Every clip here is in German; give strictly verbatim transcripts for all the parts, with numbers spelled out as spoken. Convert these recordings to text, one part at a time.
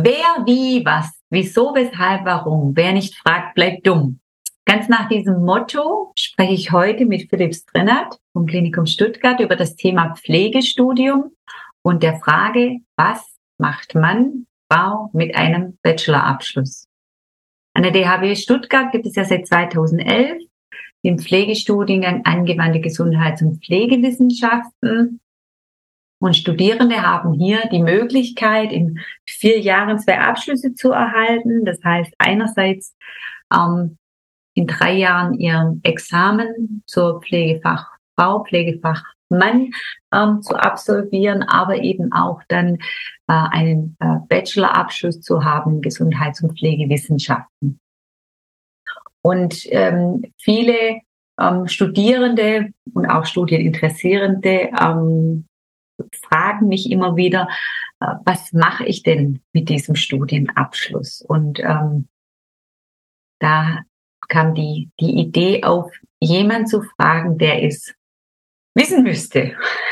Wer, wie, was, wieso, weshalb, warum. Wer nicht fragt, bleibt dumm. Ganz nach diesem Motto spreche ich heute mit Philipp Strinnert vom Klinikum Stuttgart über das Thema Pflegestudium und der Frage, was macht Mann, Frau mit einem Bachelorabschluss? An der D H B Stuttgart gibt es ja seit zweitausendelf den Pflegestudiengang Angewandte Gesundheits- und Pflegewissenschaften. Und Studierende haben hier die Möglichkeit, in vier Jahren zwei Abschlüsse zu erhalten. Das heißt, einerseits ähm, in drei Jahren ihr Examen zur Pflegefachfrau, Pflegefachmann ähm, zu absolvieren, aber eben auch dann äh, einen äh, Bachelorabschluss zu haben in Gesundheits- und Pflegewissenschaften. Und ähm, viele ähm, Studierende und auch Studieninteressierende ähm, fragen mich immer wieder, äh, was mache ich denn mit diesem Studienabschluss? Und ähm, da kam die, die Idee auf, jemand zu fragen, der es wissen müsste.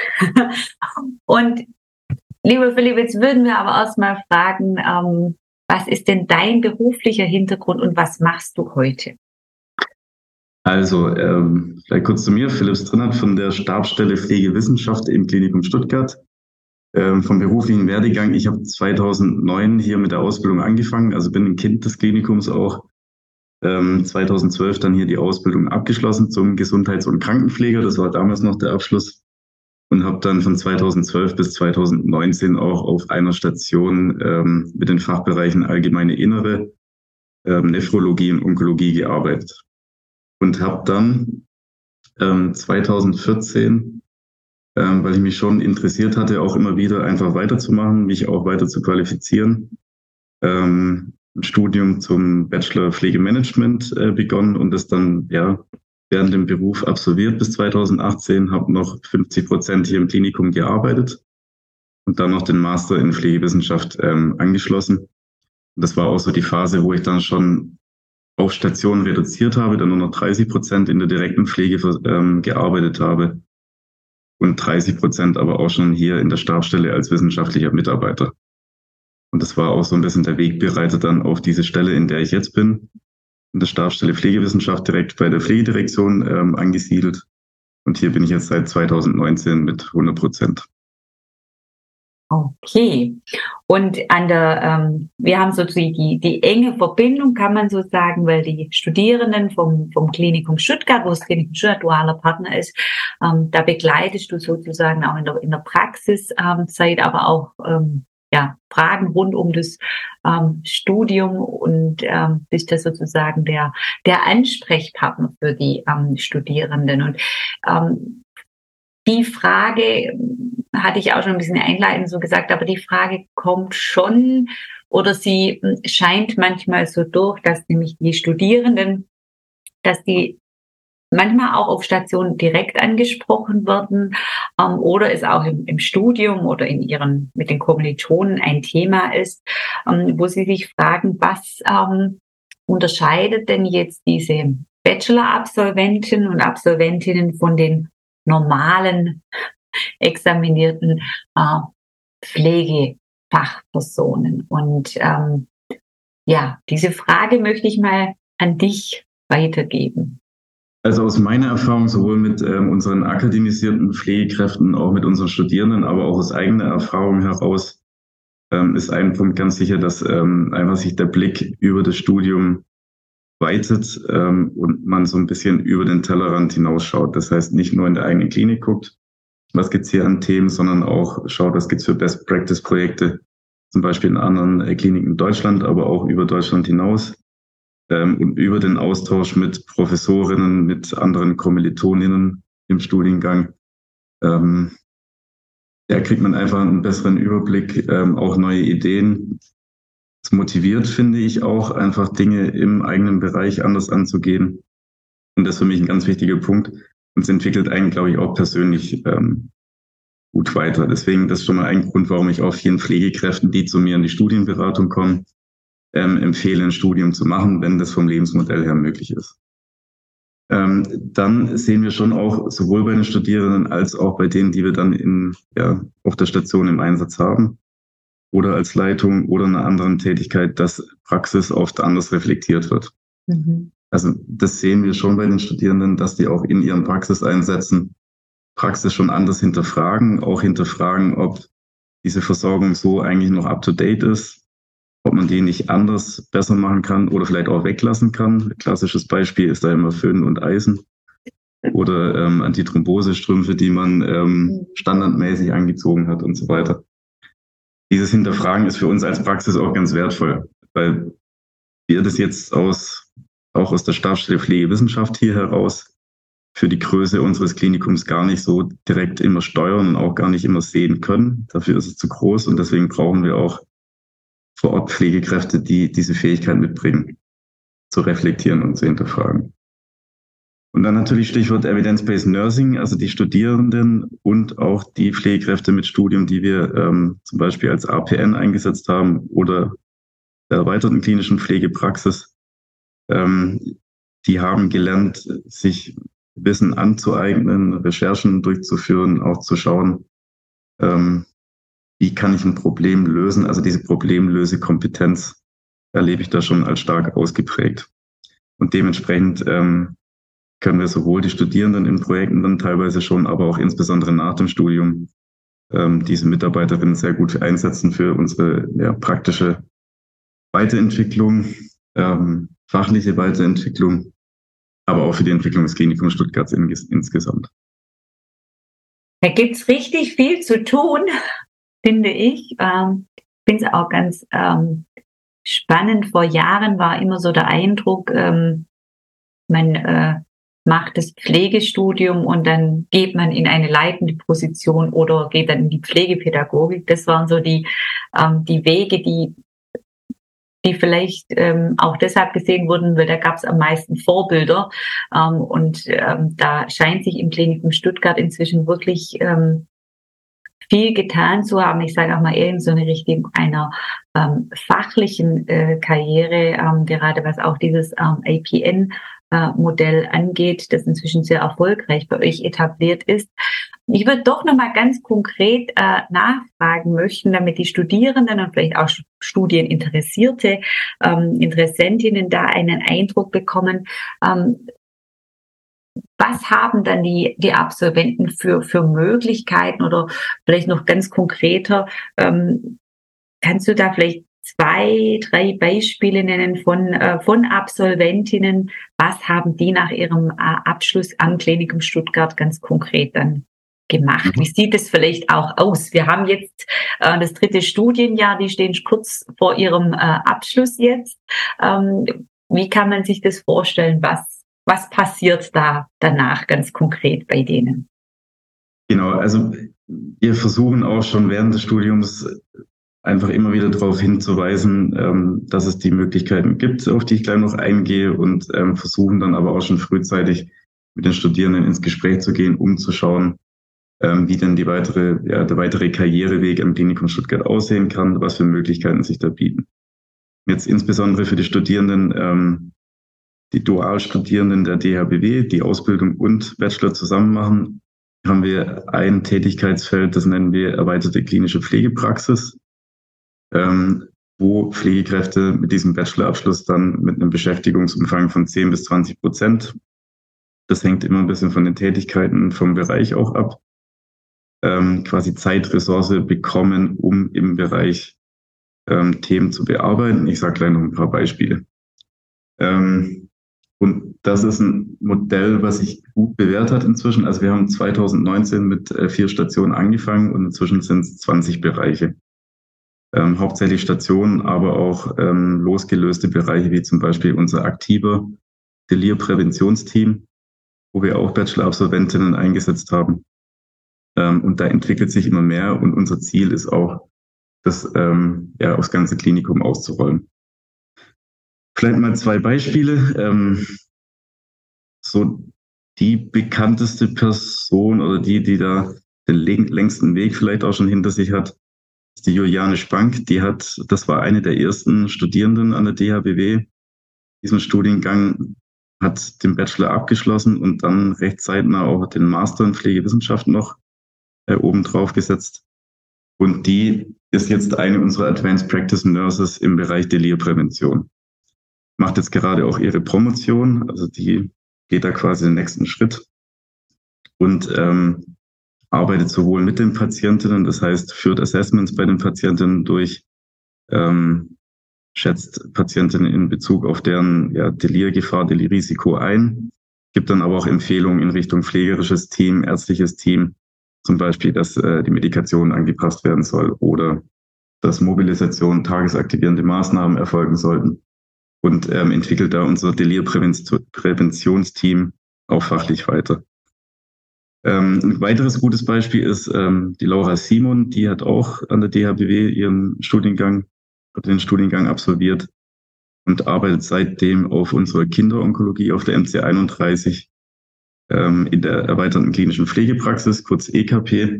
Und lieber Philipp, jetzt würden wir aber erstmal fragen, ähm, was ist denn dein beruflicher Hintergrund und was machst du heute? Also, ähm, vielleicht kurz zu mir, Philipp Strinnert von der Stabsstelle Pflegewissenschaft im Klinikum Stuttgart. Ähm, vom beruflichen Werdegang, ich habe zweitausendneun hier mit der Ausbildung angefangen, also bin ein Kind des Klinikums auch. Ähm, zweitausendzwölf dann hier die Ausbildung abgeschlossen zum Gesundheits- und Krankenpfleger, das war damals noch der Abschluss. Und habe dann von zweitausendzwölf bis zweitausendneunzehn auch auf einer Station ähm, mit den Fachbereichen Allgemeine Innere, ähm, Nephrologie und Onkologie gearbeitet. Und habe dann ähm, zweitausendvierzehn, ähm, weil ich mich schon interessiert hatte, auch immer wieder einfach weiterzumachen, mich auch weiter zu qualifizieren, ähm, ein Studium zum Bachelor Pflegemanagement äh, begonnen und das dann ja während dem Beruf absolviert bis zweitausendachtzehn, habe noch fünfzig Prozent hier im Klinikum gearbeitet und dann noch den Master in Pflegewissenschaft ähm, angeschlossen. Und das war auch so die Phase, wo ich dann schon auf Stationen reduziert habe, dann nur noch dreißig Prozent in der direkten Pflege ähm, gearbeitet habe und dreißig Prozent aber auch schon hier in der Stabsstelle als wissenschaftlicher Mitarbeiter. Und das war auch so ein bisschen der Wegbereiter dann auf diese Stelle, in der ich jetzt bin, in der Stabsstelle Pflegewissenschaft direkt bei der Pflegedirektion ähm, angesiedelt. Und hier bin ich jetzt seit zweitausendneunzehn mit hundert Prozent. Okay. Und an der, ähm, wir haben so die, die, die enge Verbindung, kann man so sagen, weil die Studierenden vom, vom Klinikum Stuttgart, wo das Klinikum Stuttgart dualer Partner ist, ähm, da begleitest du sozusagen auch in der, in der Praxiszeit, ähm, aber auch, ähm, ja, Fragen rund um das ähm, Studium und ähm, bist da sozusagen der, der Ansprechpartner für die ähm, Studierenden. Und ähm, die Frage hatte ich auch schon ein bisschen einleitend so gesagt, aber die Frage kommt schon oder sie scheint manchmal so durch, dass nämlich die Studierenden, dass die manchmal auch auf Stationen direkt angesprochen werden ähm, oder es auch im, im Studium oder in ihren mit den Kommilitonen ein Thema ist, ähm, wo sie sich fragen, was ähm, unterscheidet denn jetzt diese Bachelor-Absolventen und Absolventinnen von den normalen examinierten äh, Pflegefachpersonen. Und ähm, ja, diese Frage möchte ich mal an dich weitergeben. Also aus meiner Erfahrung sowohl mit ähm, unseren akademisierten Pflegekräften, auch mit unseren Studierenden, aber auch aus eigener Erfahrung heraus ähm, ist ein Punkt ganz sicher, dass ähm, einfach sich der Blick über das Studium weitet ähm, und man so ein bisschen über den Tellerrand hinausschaut. Das heißt, nicht nur in der eigenen Klinik guckt, was gibt's hier an Themen, sondern auch schaut, was gibt's für Best-Practice-Projekte, zum Beispiel in anderen äh, Kliniken in Deutschland, aber auch über Deutschland hinaus. Ähm, und über den Austausch mit Professorinnen, mit anderen Kommilitoninnen im Studiengang, ähm, ja, kriegt man einfach einen besseren Überblick, ähm, auch neue Ideen. Es motiviert, finde ich, auch einfach Dinge im eigenen Bereich anders anzugehen. Und das ist für mich ein ganz wichtiger Punkt. Und es entwickelt einen, glaube ich, auch persönlich ähm, gut weiter. Deswegen, das ist schon mal ein Grund, warum ich auch vielen Pflegekräften, die zu mir in die Studienberatung kommen, ähm, empfehle, ein Studium zu machen, wenn das vom Lebensmodell her möglich ist. Ähm, dann sehen wir schon auch sowohl bei den Studierenden als auch bei denen, die wir dann in, ja, auf der Station im Einsatz haben, oder als Leitung oder einer anderen Tätigkeit, dass Praxis oft anders reflektiert wird. Mhm. Also das sehen wir schon bei den Studierenden, dass die auch in ihren Praxiseinsätzen Praxis schon anders hinterfragen, auch hinterfragen, ob diese Versorgung so eigentlich noch up-to-date ist, ob man die nicht anders besser machen kann oder vielleicht auch weglassen kann. Klassisches Beispiel ist da immer Föhn und Eisen oder ähm, Antithrombose-Strümpfe, die man ähm, standardmäßig angezogen hat und so weiter. Dieses Hinterfragen ist für uns als Praxis auch ganz wertvoll, weil wir das jetzt aus, auch aus der Stabsstelle Pflegewissenschaft hier heraus für die Größe unseres Klinikums gar nicht so direkt immer steuern und auch gar nicht immer sehen können. Dafür ist es zu groß und deswegen brauchen wir auch vor Ort Pflegekräfte, die diese Fähigkeit mitbringen, zu reflektieren und zu hinterfragen. Und dann natürlich Stichwort Evidence-Based Nursing, also die Studierenden und auch die Pflegekräfte mit Studium, die wir ähm, zum Beispiel als A P N eingesetzt haben oder der erweiterten klinischen Pflegepraxis, ähm, die haben gelernt, sich Wissen anzueignen, Recherchen durchzuführen, auch zu schauen, ähm, wie kann ich ein Problem lösen. Also diese Problemlösekompetenz erlebe ich da schon als stark ausgeprägt. Und dementsprechend ähm, können wir sowohl die Studierenden in Projekten dann teilweise schon, aber auch insbesondere nach dem Studium ähm, diese Mitarbeiterinnen sehr gut einsetzen für unsere ja, praktische Weiterentwicklung, ähm, fachliche Weiterentwicklung, aber auch für die Entwicklung des Klinikums Stuttgart in, insgesamt. Da gibt's richtig viel zu tun, finde ich. Ähm, ich finde es auch ganz ähm, spannend. Vor Jahren war immer so der Eindruck, ähm, man äh, macht das Pflegestudium und dann geht man in eine leitende Position oder geht dann in die Pflegepädagogik. Das waren so die, ähm, die Wege, die die vielleicht ähm, auch deshalb gesehen wurden, weil da gab es am meisten Vorbilder. Ähm, und ähm, da scheint sich im Klinikum Stuttgart inzwischen wirklich ähm, viel getan zu haben. Ich sage auch mal eher in so eine Richtung einer ähm, fachlichen äh, Karriere, ähm, gerade was auch dieses ähm, A P N-Modell angeht, das inzwischen sehr erfolgreich bei euch etabliert ist. Ich würde doch noch mal ganz konkret äh, nachfragen möchten, damit die Studierenden und vielleicht auch Studieninteressierte ähm, Interessentinnen da einen Eindruck bekommen. Ähm, was haben dann die die Absolventen für für Möglichkeiten oder vielleicht noch ganz konkreter? Ähm, kannst du da vielleicht zwei, drei Beispiele nennen von äh, von Absolventinnen? Was haben die nach ihrem äh, Abschluss am Klinikum Stuttgart ganz konkret dann gemacht? Wie sieht es vielleicht auch aus? Wir haben jetzt äh, das dritte Studienjahr, die stehen kurz vor ihrem äh, Abschluss jetzt. Ähm, wie kann man sich das vorstellen? Was, was passiert da danach ganz konkret bei denen? Genau, also wir versuchen auch schon während des Studiums einfach immer wieder darauf hinzuweisen, ähm, dass es die Möglichkeiten gibt, auf die ich gleich noch eingehe und ähm, versuchen dann aber auch schon frühzeitig mit den Studierenden ins Gespräch zu gehen, um zu schauen, ähm, wie denn die weitere, ja, der weitere Karriereweg am Klinikum Stuttgart aussehen kann, was für Möglichkeiten sich da bieten. Jetzt insbesondere für die Studierenden, ähm, die Dualstudierenden der D H B W, die Ausbildung und Bachelor zusammen machen, haben wir ein Tätigkeitsfeld, das nennen wir erweiterte klinische Pflegepraxis, ähm, wo Pflegekräfte mit diesem Bachelorabschluss dann mit einem Beschäftigungsumfang von zehn bis zwanzig Prozent, das hängt immer ein bisschen von den Tätigkeiten vom Bereich auch ab, ähm, quasi Zeitressource bekommen, um im Bereich ähm, Themen zu bearbeiten. Ich sage gleich noch ein paar Beispiele. Ähm, und das ist ein Modell, was sich gut bewährt hat inzwischen. Also wir haben zwanzig neunzehn mit äh, vier Stationen angefangen und inzwischen sind es zwanzig Bereiche. Ähm, hauptsächlich Stationen, aber auch ähm, losgelöste Bereiche, wie zum Beispiel unser aktiver Delirpräventionsteam, wo wir auch Bachelor-Absolventinnen eingesetzt haben. Ähm, und da entwickelt sich immer mehr und unser Ziel ist auch, das ähm, ja, aufs ganze Klinikum auszurollen. Vielleicht mal zwei Beispiele. Ähm, so die bekannteste Person oder die, die da den längsten Weg vielleicht auch schon hinter sich hat, ist die Juliane Spank. Die hat, das war eine der ersten Studierenden an der D H B W. Diesen Studiengang hat den Bachelor abgeschlossen und dann recht zeitnah auch den Master in Pflegewissenschaften noch äh, oben drauf gesetzt. Und die ist jetzt eine unserer Advanced Practice Nurses im Bereich Delirprävention. Macht jetzt gerade auch ihre Promotion, also die geht da quasi den nächsten Schritt und ähm, arbeitet sowohl mit den Patientinnen, das heißt führt Assessments bei den Patientinnen durch, ähm, schätzt Patientinnen in Bezug auf deren ja, Delirgefahr, Delirrisiko ein, gibt dann aber auch Empfehlungen in Richtung pflegerisches Team, ärztliches Team, zum Beispiel, dass äh, die Medikation angepasst werden soll oder dass Mobilisation, tagesaktivierende Maßnahmen erfolgen sollten und ähm, entwickelt da unser Delirpräventionsteam auch fachlich weiter. Ähm, ein weiteres gutes Beispiel ist ähm, die Laura Simon, die hat auch an der D H B W ihren Studiengang, den Studiengang absolviert und arbeitet seitdem auf unserer Kinderonkologie auf der M C einunddreißig ähm, in der erweiterten klinischen Pflegepraxis, kurz E K P,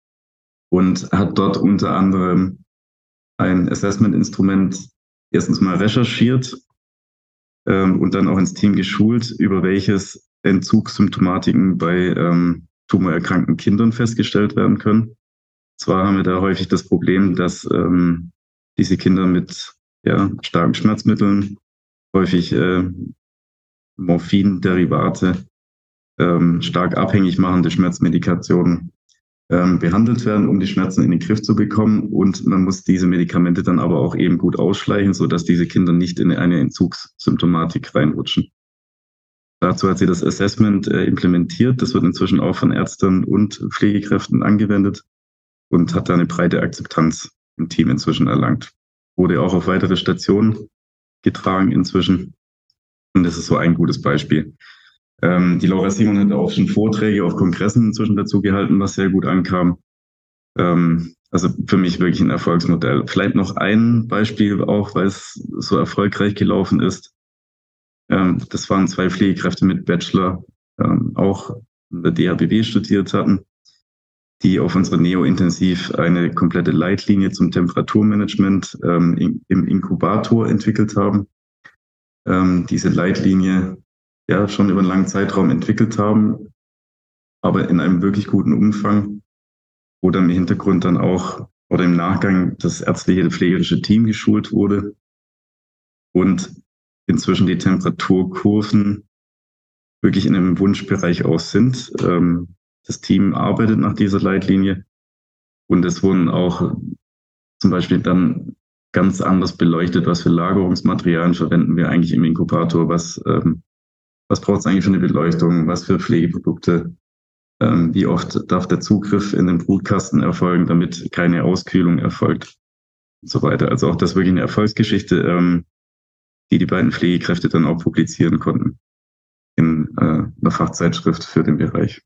und hat dort unter anderem ein Assessment-Instrument erstens mal recherchiert ähm, und dann auch ins Team geschult, über welches Entzugssymptomatiken bei ähm, tumorerkrankten Kindern festgestellt werden können. Zwar haben wir da häufig das Problem, dass ähm, diese Kinder mit ja, starken Schmerzmitteln, häufig äh, Morphinderivate, ähm, stark abhängig machende Schmerzmedikationen ähm, behandelt werden, um die Schmerzen in den Griff zu bekommen. Und man muss diese Medikamente dann aber auch eben gut ausschleichen, sodass diese Kinder nicht in eine Entzugssymptomatik reinrutschen. Dazu hat sie das Assessment äh, implementiert. Das wird inzwischen auch von Ärzten und Pflegekräften angewendet und hat da eine breite Akzeptanz im Team inzwischen erlangt. Wurde auch auf weitere Stationen getragen inzwischen. Und das ist so ein gutes Beispiel. Ähm, die Laura Simon hat auch schon Vorträge auf Kongressen inzwischen dazu gehalten, was sehr gut ankam. Ähm, also für mich wirklich ein Erfolgsmodell. Vielleicht noch ein Beispiel auch, weil es so erfolgreich gelaufen ist. Ähm, das waren zwei Pflegekräfte mit Bachelor, ähm, auch in der D H B W studiert hatten, die auf unserer Neo-Intensiv eine komplette Leitlinie zum Temperaturmanagement ähm, in, im Inkubator entwickelt haben. Ähm, diese Leitlinie ja schon über einen langen Zeitraum entwickelt haben, aber in einem wirklich guten Umfang, wo dann im Hintergrund dann auch oder im Nachgang das ärztliche, pflegerische Team geschult wurde und inzwischen die Temperaturkurven wirklich in einem Wunschbereich auch sind. Ähm, das Team arbeitet nach dieser Leitlinie und es wurden auch zum Beispiel dann ganz anders beleuchtet, was für Lagerungsmaterialien verwenden wir eigentlich im Inkubator, was, ähm, was braucht es eigentlich für eine Beleuchtung, was für Pflegeprodukte, ähm, wie oft darf der Zugriff in den Brutkasten erfolgen, damit keine Auskühlung erfolgt und so weiter. Also auch das wirklich eine Erfolgsgeschichte, ähm, die die beiden Pflegekräfte dann auch publizieren konnten in äh, einer Fachzeitschrift für den Bereich.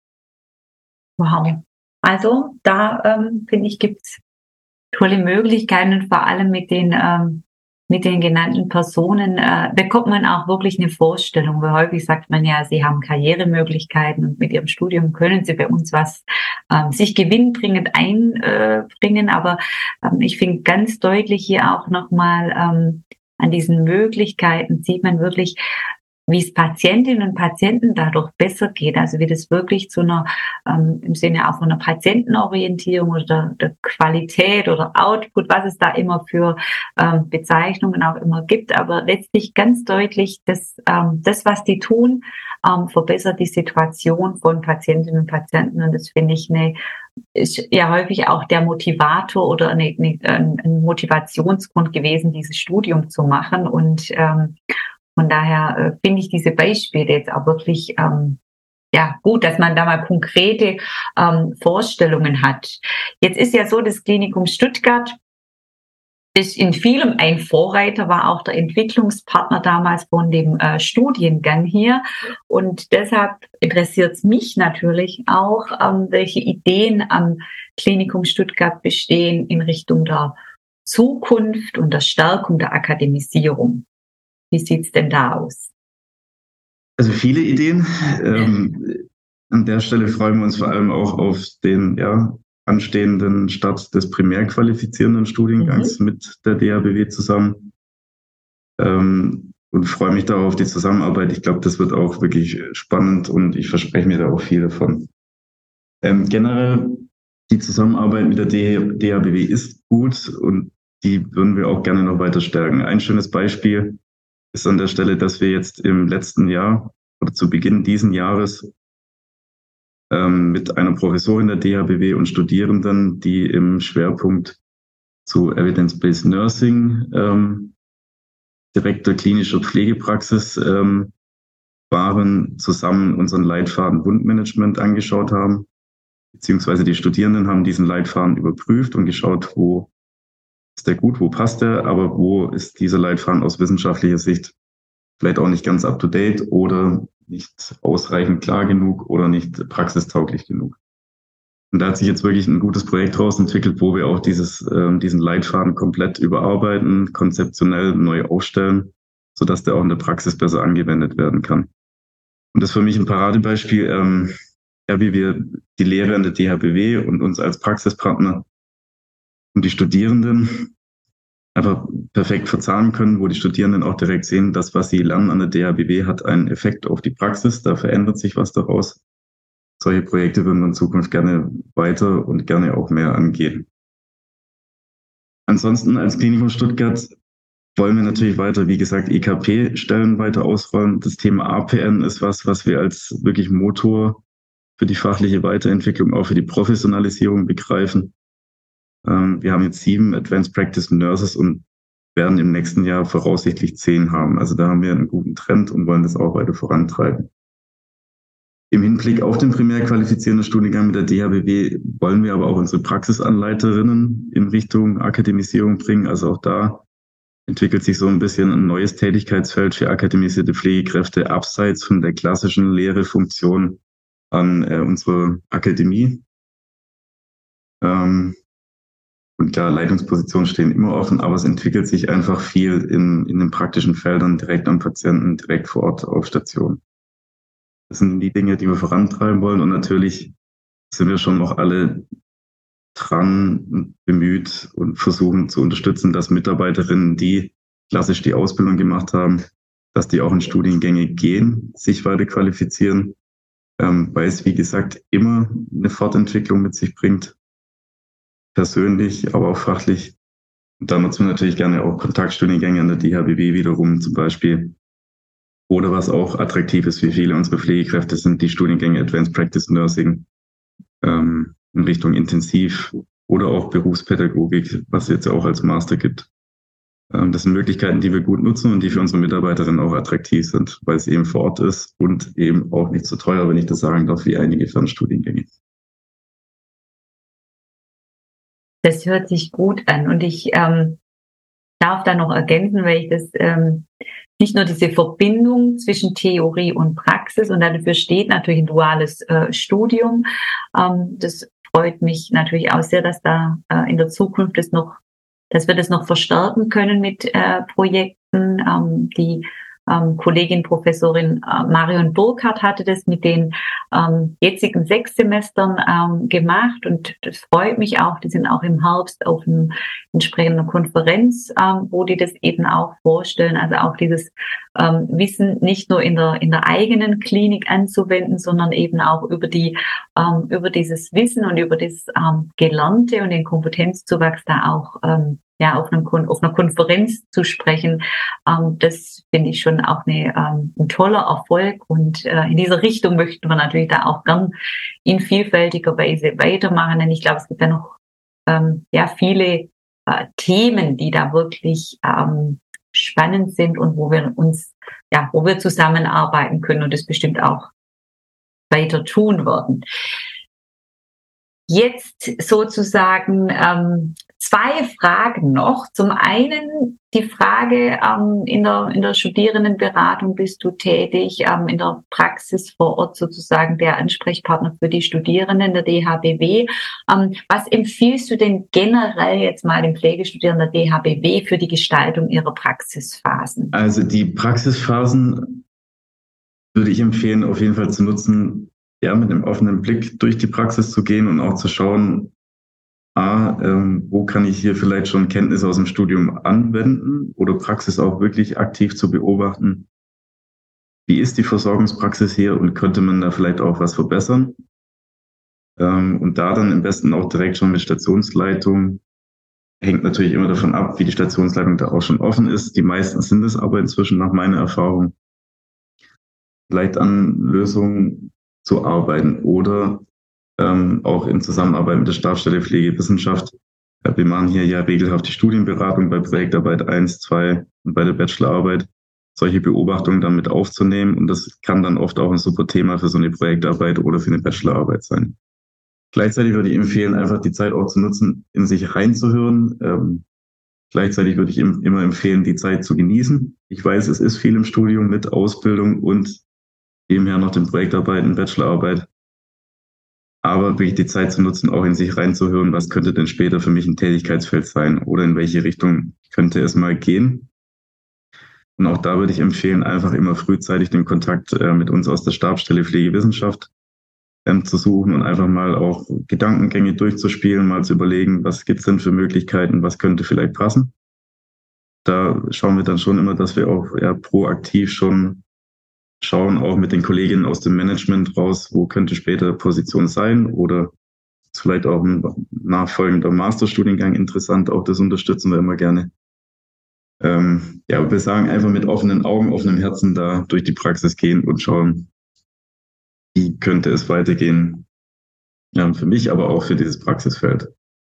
Wow. Also da ähm, finde ich, gibt's tolle Möglichkeiten und vor allem mit den ähm, mit den genannten Personen äh, bekommt man auch wirklich eine Vorstellung, weil häufig sagt man ja, sie haben Karrieremöglichkeiten und mit ihrem Studium können sie bei uns was ähm, sich gewinnbringend einbringen, äh, aber ähm, ich finde ganz deutlich hier auch nochmal ähm, an diesen Möglichkeiten sieht man wirklich, wie es Patientinnen und Patienten dadurch besser geht, also wie das wirklich zu einer, ähm, im Sinne auch von einer Patientenorientierung oder der, der Qualität oder Output, was es da immer für ähm, Bezeichnungen auch immer gibt, aber letztlich ganz deutlich, dass ähm, das, was die tun, ähm, verbessert die Situation von Patientinnen und Patienten und das finde ich eine ist ja häufig auch der Motivator oder eine, eine, ein Motivationsgrund gewesen, dieses Studium zu machen und ähm, von daher äh, finde ich diese Beispiele jetzt auch wirklich ähm, ja gut, dass man da mal konkrete ähm, Vorstellungen hat. Jetzt ist ja so, das Klinikum Stuttgart ist in vielem ein Vorreiter, war auch der Entwicklungspartner damals von dem äh, Studiengang hier. Und deshalb interessiert es mich natürlich auch, ähm, welche Ideen am Klinikum Stuttgart bestehen in Richtung der Zukunft und der Stärkung der Akademisierung. Wie sieht's denn da aus? Also viele Ideen. Ähm, an der Stelle freuen wir uns vor allem auch auf den ja, anstehenden Start des primär qualifizierenden Studiengangs mhm. mit der D H B W zusammen. Ähm, und freue mich darauf, die Zusammenarbeit. Ich glaube, das wird auch wirklich spannend und ich verspreche mir da auch viel davon. Ähm, generell Die Zusammenarbeit mit der D H B W ist gut und die würden wir auch gerne noch weiter stärken. Ein schönes Beispiel ist an der Stelle, dass wir jetzt im letzten Jahr oder zu Beginn diesen Jahres ähm, mit einer Professorin der D H B W und Studierenden, die im Schwerpunkt zu Evidence-Based Nursing, ähm, Direktor klinischer Pflegepraxis ähm, waren, zusammen unseren Leitfaden Wundmanagement angeschaut haben, beziehungsweise die Studierenden haben diesen Leitfaden überprüft und geschaut, wo ist der gut, wo passt der, aber wo ist dieser Leitfaden aus wissenschaftlicher Sicht vielleicht auch nicht ganz up-to-date oder nicht ausreichend klar genug oder nicht praxistauglich genug. Und da hat sich jetzt wirklich ein gutes Projekt raus entwickelt, wo wir auch dieses, äh, diesen Leitfaden komplett überarbeiten, konzeptionell neu aufstellen, sodass der auch in der Praxis besser angewendet werden kann. Und das ist für mich ein Paradebeispiel, ähm, ja, wie wir die Lehre an der D H B W und uns als Praxispartner und die Studierenden einfach perfekt verzahnen können, wo die Studierenden auch direkt sehen, dass was sie lernen an der D H B W hat einen Effekt auf die Praxis, da verändert sich was daraus. Solche Projekte würden wir in Zukunft gerne weiter und gerne auch mehr angehen. Ansonsten als Klinikum Stuttgart wollen wir natürlich weiter, wie gesagt, E K P-Stellen weiter ausrollen. Das Thema A P N ist was, was wir als wirklich Motor für die fachliche Weiterentwicklung, auch für die Professionalisierung begreifen. Ähm, wir haben jetzt sieben Advanced Practice Nurses und werden im nächsten Jahr voraussichtlich zehn haben. Also da haben wir einen guten Trend und wollen das auch weiter vorantreiben. Im Hinblick auf den primär qualifizierenden Studiengang mit der D H B W wollen wir aber auch unsere Praxisanleiterinnen in Richtung Akademisierung bringen. Also auch da entwickelt sich so ein bisschen ein neues Tätigkeitsfeld für akademisierte Pflegekräfte abseits von der klassischen Lehrerfunktion an äh, unserer Akademie. Ähm, und klar, Leitungspositionen stehen immer offen, aber es entwickelt sich einfach viel in, in den praktischen Feldern, direkt am Patienten, direkt vor Ort auf Station. Das sind die Dinge, die wir vorantreiben wollen. Und natürlich sind wir schon noch alle dran und bemüht und versuchen zu unterstützen, dass Mitarbeiterinnen, die klassisch die Ausbildung gemacht haben, dass die auch in Studiengänge gehen, sich weiter qualifizieren, ähm, weil es, wie gesagt, immer eine Fortentwicklung mit sich bringt, persönlich, aber auch fachlich. Und da nutzen wir natürlich gerne auch Kontaktstudiengänge an der D H B W wiederum zum Beispiel. Oder was auch attraktiv ist für viele unserer Pflegekräfte, sind die Studiengänge Advanced Practice Nursing ähm, in Richtung Intensiv oder auch Berufspädagogik, was es jetzt auch als Master gibt. Ähm, das sind Möglichkeiten, die wir gut nutzen und die für unsere Mitarbeiterinnen auch attraktiv sind, weil es eben vor Ort ist und eben auch nicht so teuer, wenn ich das sagen darf, wie einige Fernstudiengänge. Das hört sich gut an und ich ähm, darf da noch ergänzen, weil ich das ähm, nicht nur diese Verbindung zwischen Theorie und Praxis und dafür steht natürlich ein duales äh, Studium. Ähm, das freut mich natürlich auch sehr, dass da äh, in der Zukunft das noch, dass wir das noch verstärken können mit äh, Projekten. Ähm, die ähm, Kollegin Professorin äh, Marion Burkhardt hatte das mit den ähm, jetzigen sechs Semestern ähm, gemacht und das freut mich auch. Die sind auch im Herbst auf einer entsprechenden Konferenz, ähm, wo die das eben auch vorstellen. Also auch dieses ähm, Wissen nicht nur in der in der eigenen Klinik anzuwenden, sondern eben auch über die ähm, über dieses Wissen und über das ähm, Gelernte und den Kompetenzzuwachs da auch ähm, ja auf, einem, auf einer Konferenz zu sprechen. Ähm, das finde ich schon auch eine, ähm, ein toller Erfolg und äh, in dieser Richtung möchten wir natürlich da auch gern in vielfältiger Weise weitermachen, denn ich glaube, es gibt ja noch ähm, ja viele äh, Themen, die da wirklich ähm, spannend sind und wo wir uns, ja, wo wir zusammenarbeiten können und das bestimmt auch weiter tun werden. Jetzt sozusagen ähm, zwei Fragen noch. Zum einen die Frage, ähm, in der in der Studierendenberatung bist du tätig, ähm, in der Praxis vor Ort sozusagen der Ansprechpartner für die Studierenden der D H B W. Ähm, was empfiehlst du denn generell jetzt mal den Pflegestudierenden der D H B W für die Gestaltung ihrer Praxisphasen? Also die Praxisphasen würde ich empfehlen, auf jeden Fall zu nutzen, ja, mit einem offenen Blick durch die Praxis zu gehen und auch zu schauen, A, ähm, wo kann ich hier vielleicht schon Kenntnisse aus dem Studium anwenden oder Praxis auch wirklich aktiv zu beobachten. Wie ist die Versorgungspraxis hier und könnte man da vielleicht auch was verbessern? Ähm, und da dann am besten auch direkt schon mit Stationsleitung. Hängt natürlich immer davon ab, wie die Stationsleitung da auch schon offen ist. Die meisten sind es aber inzwischen nach meiner Erfahrung, vielleicht an Lösungen zu arbeiten oder ähm, auch in Zusammenarbeit mit der Stabsstelle Pflegewissenschaft. Ja, wir machen hier ja regelhaft die Studienberatung bei Projektarbeit eins, zwei und bei der Bachelorarbeit, solche Beobachtungen dann mit aufzunehmen. Und das kann dann oft auch ein super Thema für so eine Projektarbeit oder für eine Bachelorarbeit sein. Gleichzeitig würde ich empfehlen, einfach die Zeit auch zu nutzen, in sich reinzuhören. Ähm, gleichzeitig würde ich im, immer empfehlen, die Zeit zu genießen. Ich weiß, es ist viel im Studium mit Ausbildung und nebenher noch den Projektarbeiten, Bachelorarbeit. Aber wirklich die Zeit zu nutzen, auch in sich reinzuhören, was könnte denn später für mich ein Tätigkeitsfeld sein oder in welche Richtung könnte es mal gehen. Und auch da würde ich empfehlen, einfach immer frühzeitig den Kontakt äh, mit uns aus der Stabsstelle Pflegewissenschaft ähm, zu suchen und einfach mal auch Gedankengänge durchzuspielen, mal zu überlegen, was gibt's denn für Möglichkeiten, was könnte vielleicht passen. Da schauen wir dann schon immer, dass wir auch eher proaktiv schon schauen, auch mit den Kolleginnen aus dem Management raus, wo könnte später Position sein oder ist vielleicht auch ein nachfolgender Masterstudiengang interessant, auch das unterstützen wir immer gerne. Ähm, ja, wir sagen einfach mit offenen Augen, offenem Herzen da durch die Praxis gehen und schauen, wie könnte es weitergehen. Ja, für mich, aber auch für dieses Praxisfeld.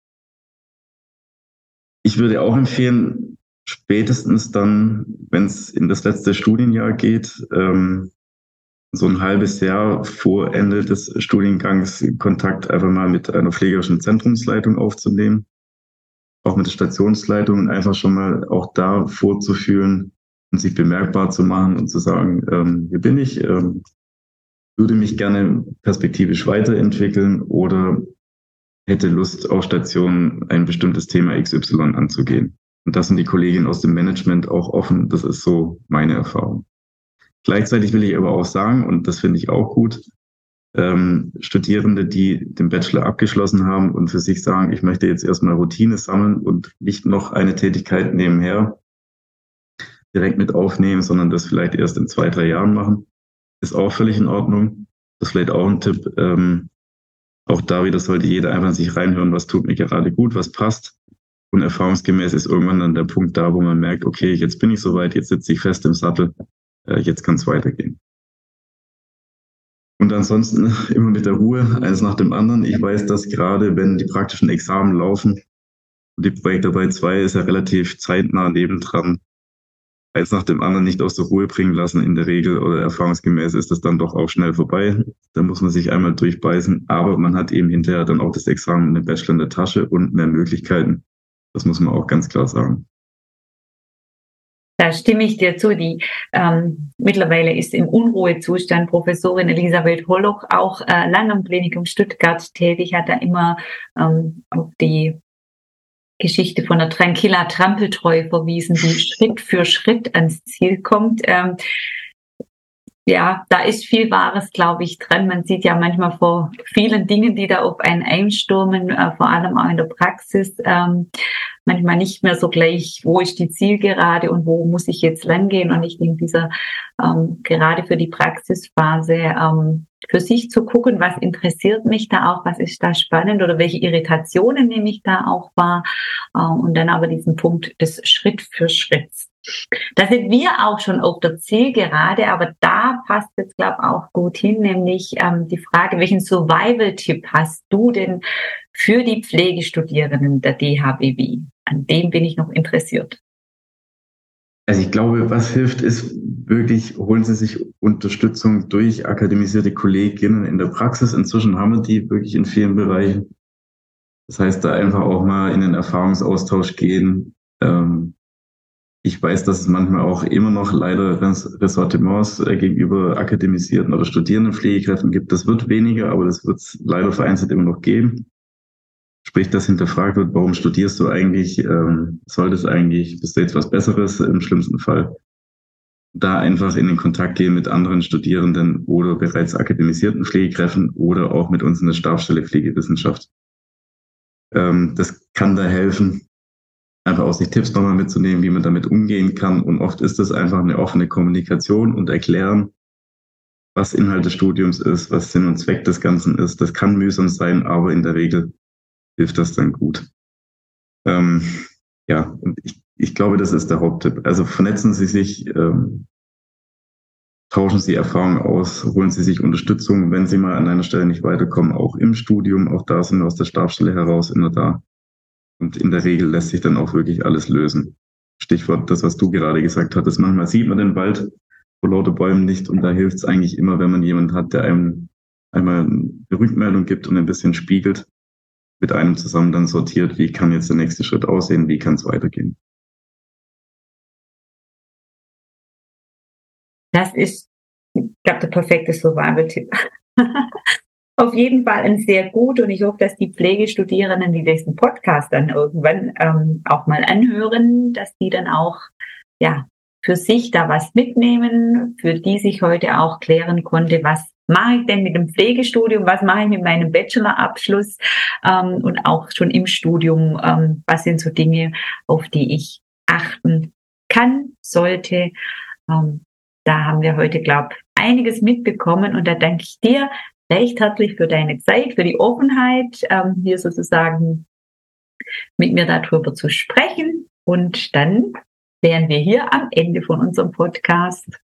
Ich würde auch empfehlen, spätestens dann, wenn es in das letzte Studienjahr geht, ähm, so ein halbes Jahr vor Ende des Studiengangs Kontakt einfach mal mit einer pflegerischen Zentrumsleitung aufzunehmen, auch mit der Stationsleitung und einfach schon mal auch da vorzufühlen und sich bemerkbar zu machen und zu sagen, ähm, hier bin ich, ähm, würde mich gerne perspektivisch weiterentwickeln oder hätte Lust, auf Station ein bestimmtes Thema X Y anzugehen. Und das sind die Kolleginnen aus dem Management auch offen. Das ist so meine Erfahrung. Gleichzeitig will ich aber auch sagen, und das finde ich auch gut, ähm, Studierende, die den Bachelor abgeschlossen haben und für sich sagen, ich möchte jetzt erstmal Routine sammeln und nicht noch eine Tätigkeit nebenher direkt mit aufnehmen, sondern das vielleicht erst in zwei, drei Jahren machen, ist auch völlig in Ordnung. Das ist vielleicht auch ein Tipp. Ähm, auch da wieder sollte jeder einfach in sich reinhören, was tut mir gerade gut, was passt. Und erfahrungsgemäß ist irgendwann dann der Punkt da, wo man merkt, okay, jetzt bin ich soweit, jetzt sitze ich fest im Sattel, äh, jetzt kann es weitergehen. Und ansonsten immer mit der Ruhe, eines nach dem anderen. Ich weiß, dass gerade wenn die praktischen Examen laufen, die Projektarbeit zwei ist ja relativ zeitnah nebendran, eins nach dem anderen nicht aus der Ruhe bringen lassen in der Regel oder erfahrungsgemäß ist das dann doch auch schnell vorbei. Da muss man sich einmal durchbeißen, aber man hat eben hinterher dann auch das Examen in der Bachelor in der Tasche und mehr Möglichkeiten. Das muss man auch ganz klar sagen. Da stimme ich dir zu. Die ähm, mittlerweile ist im Unruhezustand Professorin Elisabeth Holloch auch äh, lange am Klinikum Stuttgart tätig, hat da immer ähm, auf die Geschichte von der Tranquilla Trampeltreu verwiesen, die Schritt für Schritt ans Ziel kommt. Ähm, ja, da ist viel Wahres, glaube ich, dran. Man sieht ja manchmal vor vielen Dingen, die da auf einen einstürmen, äh, vor allem auch in der Praxis, ähm, manchmal nicht mehr so gleich, wo ist die Zielgerade und wo muss ich jetzt lang gehen. Und ich denke, dieser ähm, gerade für die Praxisphase ähm, für sich zu gucken, was interessiert mich da auch, was ist da spannend oder welche Irritationen nehme ich da auch wahr äh, und dann aber diesen Punkt des Schritt für Schritt. Da sind wir auch schon auf der Zielgerade, aber da passt jetzt, glaube ich, auch gut hin, nämlich ähm, die Frage, welchen Survival-Tipp hast du denn für die Pflegestudierenden der D H B W? An dem bin ich noch interessiert. Also ich glaube, was hilft, ist wirklich, holen Sie sich Unterstützung durch akademisierte Kolleginnen in der Praxis. Inzwischen haben wir die wirklich in vielen Bereichen. Das heißt, da einfach auch mal in den Erfahrungsaustausch gehen. Ähm, Ich weiß, dass es manchmal auch immer noch leider Ressortiments gegenüber akademisierten oder studierenden Pflegekräften gibt. Das wird weniger, aber das wird es leider vereinzelt immer noch geben. Sprich, dass hinterfragt wird, warum studierst du eigentlich, ähm, solltest eigentlich, bist du jetzt was Besseres im schlimmsten Fall. Da einfach in den Kontakt gehen mit anderen Studierenden oder bereits akademisierten Pflegekräften oder auch mit uns in der Stabsstelle Pflegewissenschaft. Ähm, das kann da helfen, einfach auch sich Tipps nochmal mitzunehmen, wie man damit umgehen kann. Und oft ist das einfach eine offene Kommunikation und Erklären. was Inhalt des Studiums ist, was Sinn und Zweck des Ganzen ist. Das kann mühsam sein, aber in der Regel hilft das dann gut. Ähm, ja, und ich, ich glaube, das ist der Haupttipp. Also vernetzen Sie sich, ähm, tauschen Sie Erfahrungen aus, holen Sie sich Unterstützung, wenn Sie mal an einer Stelle nicht weiterkommen, auch im Studium. Auch da sind wir aus der Stabsstelle heraus immer da. Und in der Regel lässt sich dann auch wirklich alles lösen. Stichwort das, was du gerade gesagt hattest. Manchmal sieht man den Wald vor lauter Bäumen nicht und da hilft es eigentlich immer, wenn man jemanden hat, der einem einmal eine Rückmeldung gibt und ein bisschen spiegelt, mit einem zusammen dann sortiert, wie kann jetzt der nächste Schritt aussehen, wie kann es weitergehen. Das ist, ich glaube, der perfekte Survival-Tipp. Auf jeden Fall ein sehr gut und ich hoffe, dass die Pflegestudierenden, die diesen Podcast dann irgendwann ähm, auch mal anhören, dass die dann auch ja für sich da was mitnehmen, für die sich heute auch klären konnte, was mache ich denn mit dem Pflegestudium, was mache ich mit meinem Bachelorabschluss ähm, und auch schon im Studium, ähm, was sind so Dinge, auf die ich achten kann, sollte. Ähm, da haben wir heute, glaube ich, einiges mitbekommen und da danke ich dir recht herzlich für deine Zeit, für die Offenheit, ähm, hier sozusagen mit mir darüber zu sprechen. Und dann wären wir hier am Ende von unserem Podcast.